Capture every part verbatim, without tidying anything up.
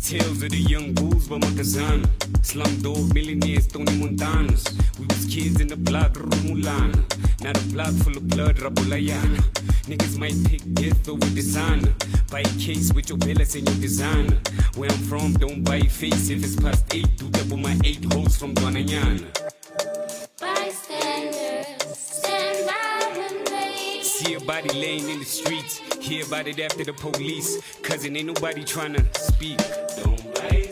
Tales of the young bulls by Makazana. Slumdog millionaires, Tony Montanas. We was kids in the block, Rumulana. Now the block full of blood, Rabulayana. Niggas might pick death over designer. Buy a case with your bellas and your designer. Where I'm from, don't buy a face. If it's past eight, do double my eight hoes from Guanayana. Bystanders, stand by when they see a body laying in the streets. Hear about it after the police. Cousin, ain't nobody tryna speak. Don't buy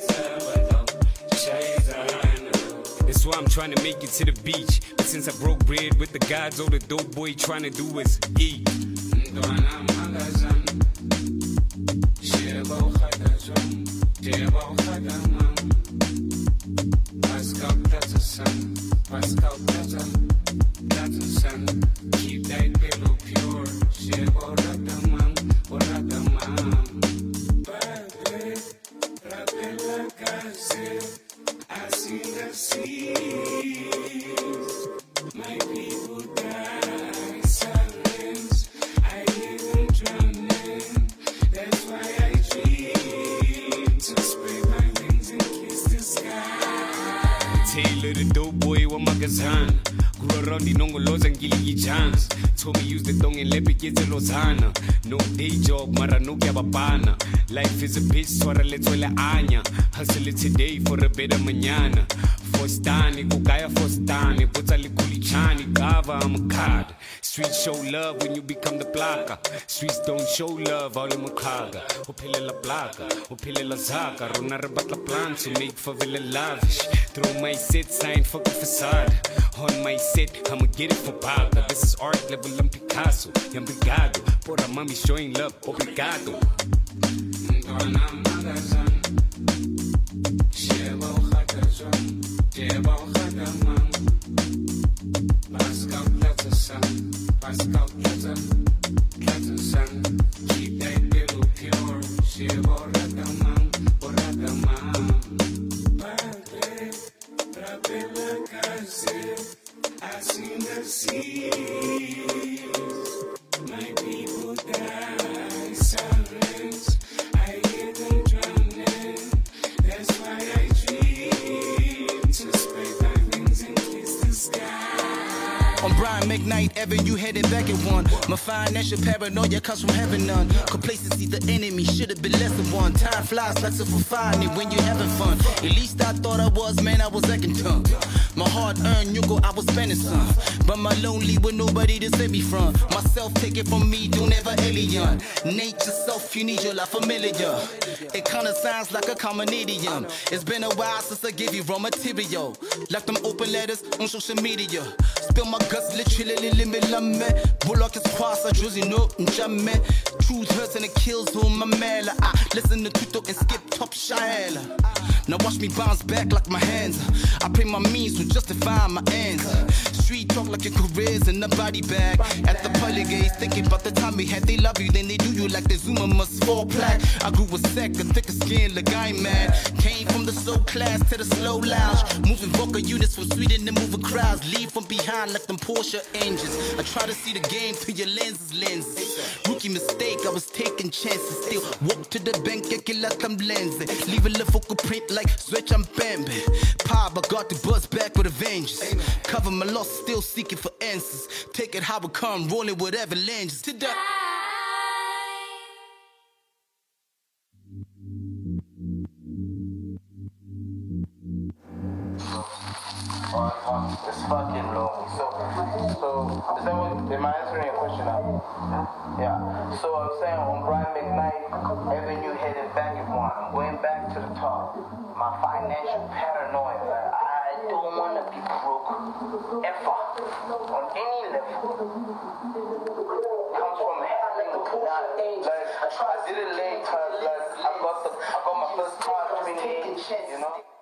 That's why I'm trying to make it to the beach. But since I broke bread with the gods, all the dope boy trying to do is eat. Keep that pillow pure. I see the seas. My people die silence. I hear them drowning. That's why I dream to spread my wings and kiss the sky. Taylor the dope boy wa Makazana. Grew around the Nongoloza and Gilly Jans. Told me use the tongue and let me get to Lozana. No day job, mara no gababana. Life is a bitch, so I let's anya. Hustle it today for a better mañana. Fostani, Gugaya Fostani, Putali Kulichani, Gava, I'm a god. Streets show love when you become the placa. Streets don't show love, all in Makaga. Opile la placa, Opile la zaka, Ronarabat la plan to make favela lavish. Throw my set, sign fuck the facade. On my set, I'ma get it for Baga. This is art level, I'm Picasso. Yam brigado, por a mami showing love, obrigado. Keep that pillow pure. I seen the seas. My people die silence. I hear them drowning. That's why I dream to spread my wings and kiss the sky. On Brian McKnight Avenue, headed back at one. My financial paranoia comes from having none. Complacency, the enemy, should've been less than one. Time flies like so for finding when you're having fun. At least I thought I was, man, I was acting tough. My hard-earned yuko, I was spending some. But my lonely with nobody to save me from. Myself taken from me, don't ever alien. Nature self, you need your life familiar. It kinda sounds like a common idiom. It's been a while since I gave you raw material. Like them open letters on social media. Spill my guts, literally limit lame. Bullock is cross, I just know, jamais. Truth hurts and it kills whom I'm mad. I listen to Tuto and skip top shine. Now watch me bounce back like my hands. I pray my means will justify my ends. Street talk like your career's in the body bag. At the pearly gates, thinking about the time we had. They love you, then they do you like the Zuma must fall plaque. I grew a sack, a thicker skin, like I ain't mad. Came from the slow class to the slow lounge. Moving vocal units from Sweden to moving crowds. Leave from behind like them Porsche engines. I try to see the game through your lenses, lenses. Rookie mistake, I was taking chances. Still walk to the bank, I kill out them lenses. Leave a little focal print like Switch and Bambi. Pa, I got the buzz back with a vengeance. Cover my loss, still seeking for answers. Take it how it come, rolling with avalanches. To the It's fucking lonely. So, so is that what? Am I answering your question now? Yeah. So I'm saying on Brian McKnight Avenue, headed back at one. I'm going back to the top. My financial paranoia. I don't want to be broke ever on any level. Comes from having the pool. Like I did it late. Like I got the, I got my first car at twenty-eight. You know.